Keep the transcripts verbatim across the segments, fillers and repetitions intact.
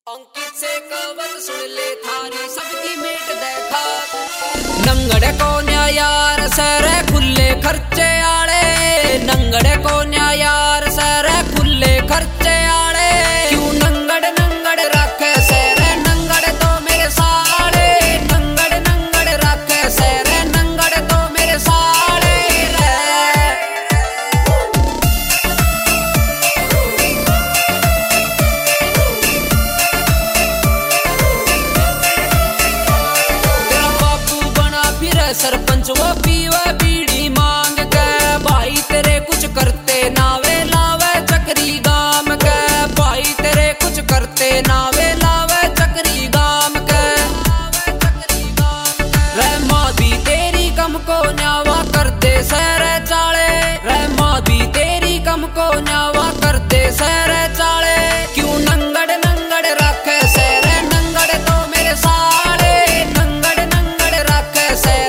अंकित से कवत सुन ले थारी सबकी मेट देखा नंगड़े को न्या यार सर खुले खर्चे आड़े नंगड़े को न्या यार सर खुले खर्चे आड़े क्यों नंगड़ नंगड़ रखे सर नंगड़ तो मेरे साड़े नंगड़ नंगड़ रखे सर नंगड़ तो मेरे साड़े सरपंच वो पीवे बीड़ी मांग के भाई तेरे कुछ करते नावे लावे चक्री गाम के भाई तेरे कुछ करते नावे लावे चक्री गाम के रहमा भी तेरी कम को न्यावा कर दे सर चाले रहमा भी तेरी कम को न्यावा कर दे सर चाले क्यों नंगड़ नंगड़ रखे सर नंगड़ तो मेरे साड़े नंगड़ नंगड़ रखे सर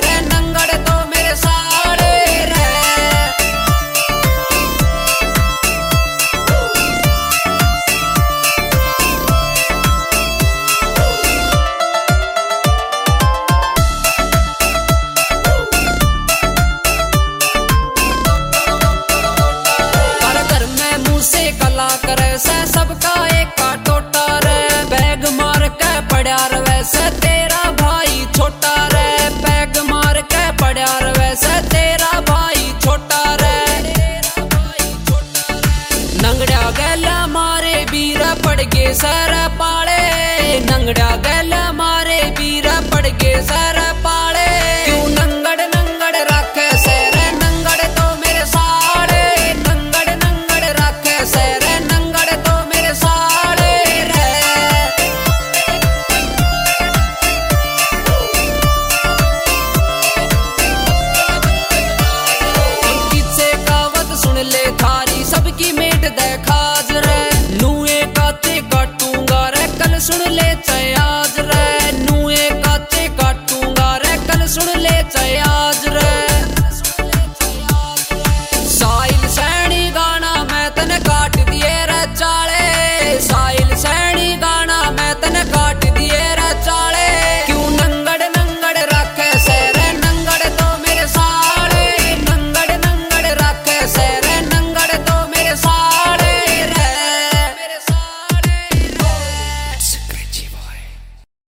सबका एक का टोटा रे बैग मार के पड़ा रे वैसे